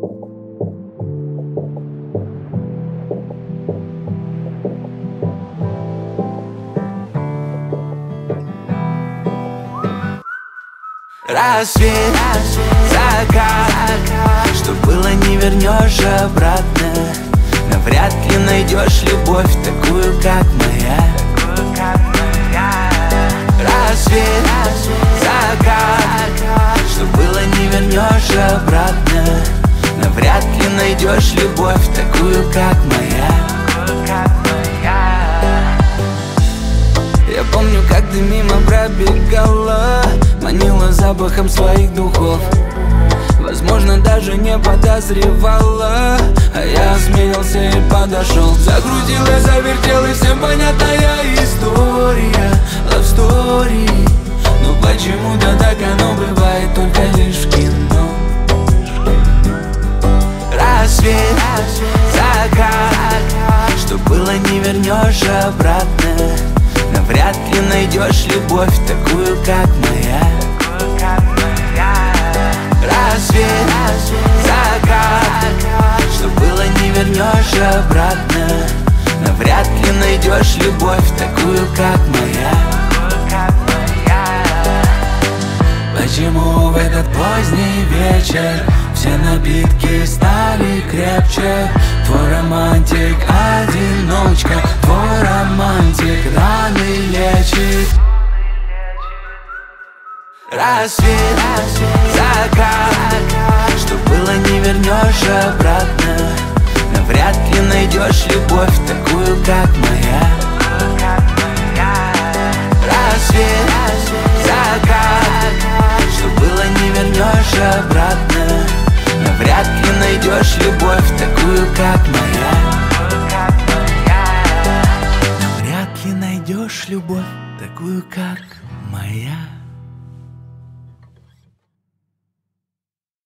Рассвет, закат, что было не вернешь обратно. Навряд ли найдешь любовь такую, как моя. Рассвет, закат, что было не вернешь обратно. Навряд ли найдешь любовь такую, как моя. Я помню, как ты мимо пробегала, манила запахом своих духов. Возможно, даже не подозревала, а я осмелился и подошел. Закрутилась, завертелась, всем понятная история, love story. Но почему-то так оно бывает только лишь в кино. Рассвет, закат, что было не вернешь обратно. Навряд ли найдешь любовь такую, как моя. Рассвет, закат, что было не вернешь обратно. Навряд ли найдешь любовь такую, как моя. Почему в этот поздний вечер все напитки стали крепче? Твой романтик одиночка, твой романтик раны лечит. Рассвет, закат, что было не вернешь обратно. Навряд ли найдешь любовь такую, как моя. Рассвет, закат, что было не вернешь обратно. Навряд ли найдешь любовь такую, как моя. Навряд ли найдешь любовь такую, как моя.